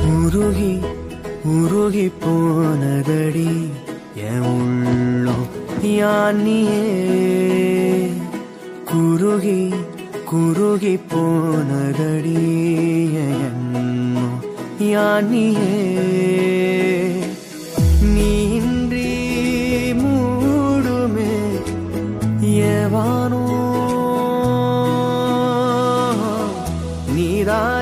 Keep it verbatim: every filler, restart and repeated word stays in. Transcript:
உருகி உருகி போனதடி என் உள்ளம் யானியே குருகி குருகி போனதடி என்னோ யானியே நீன்றி மூடுமே ஏவானோ நீதான்